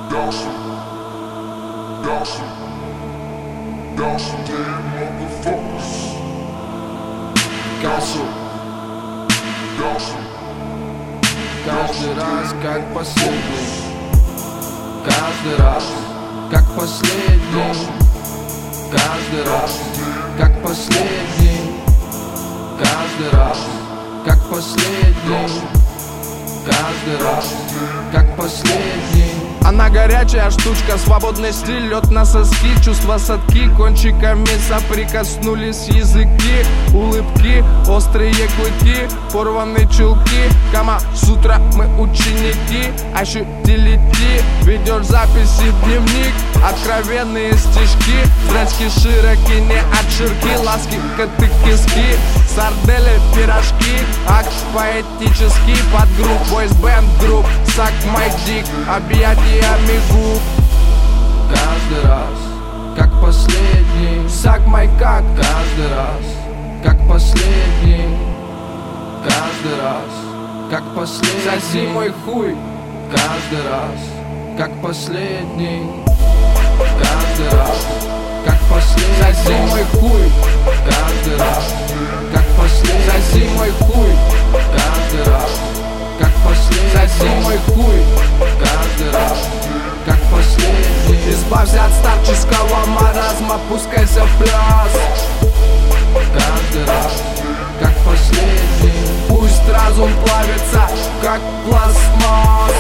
Dawson, Dawson, Dawson, dead motherfuckers. Dawson, Dawson, Каждый раз как последний. Каждый раз как последний. Каждый раз как последний. Каждый раз как последний. Каждый раз как последний. Она горячая штучка, свободный стиль, лед на соски, чувства садки, кончиками соприкоснулись языки, улыбки, острые клыки, порванные чулки, Кама-сутра, мы ученики, ощутили ти, ведешь записи в дневник, откровенные стишки, зрачки широки, не от ширки, ласки, коты-киски, сардели, пирожки, акт поэтический, подгрупп, бойсбенд групп, сак май дик, объятиями губ. Каждый раз как последний. Сак май как. Каждый раз как последний. Каждый раз как последний. Соси мой хуй. Каждый раз как последний. Каждый раз как последний. Соси мой хуй. Каждый раз как последний. Соси мой хуй. Каждый раз как последний. Соси мой хуй. Каждый раз как последний. Избавься от старческого маразма, пускайся в пляс. Каждый раз как последний. Пусть разум плавится, как пластмасс.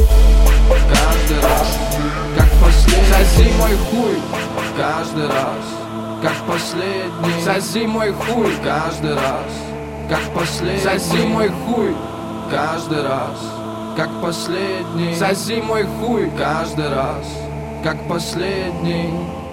Каждый раз как последний. Соси мой хуй. Каждый раз как последний. Соси мой хуй. Каждый раз как последний. Соси мой хуй. Каждый раз как последний. Соси мой хуй. Каждый раз как последний.